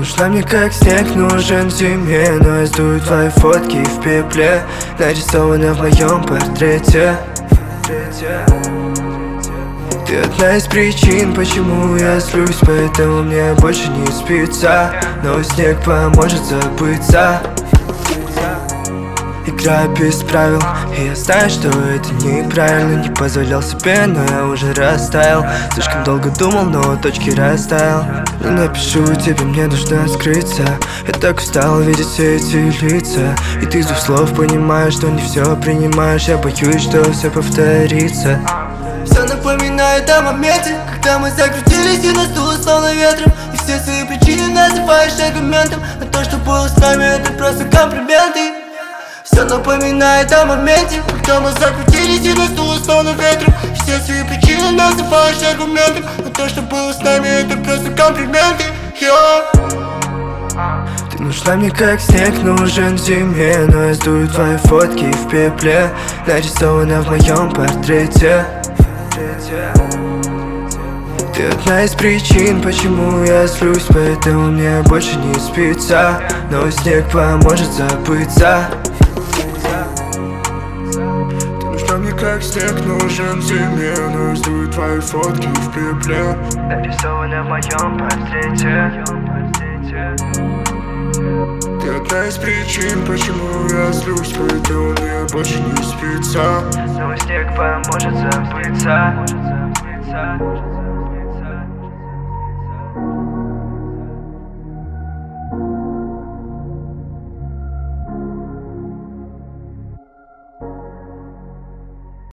нужна мне как снег нужен зиме, но я сдую твои фотки в пепле, нарисованы в моем портрете. Ты одна из причин, почему я злюсь, поэтому мне больше не спится, но снег поможет забыться. Играю без правил, и я знаю, что это неправильно. Не позволял себе, но я уже растаял. Слишком долго думал, но точки расставил. Не напишу тебе, мне нужно скрыться. Я так устал видеть все эти лица, и ты из двух слов понимаешь, что не все принимаешь. Я боюсь, что все повторится. Все напоминает о моменте, когда мы закрутились и нас дуло словно ветром. И все свои причины называешь аргументом, но то, что было с нами, это просто комплименты. Все напоминает о моменте, когда мы закрутились и нас дуло словно ветром. И все свои причины называешь аргументом, но то, что было с нами, это просто комплименты. Ты нужна мне как снег нужен зиме, но я сдую твои фотки в пепле, нарисованы в моем портрете. Ты одна из причин, почему я злюсь, поэтому мне больше не спится, но снег поможет забыться. Ты нужна мне как снег нужен зиме, но я сдую твои фотки в пепле, нарисованы в моем портрете. Ты одна из причин, почему я злюсь, поэтому мне больше не спится, но снег поможет забыться.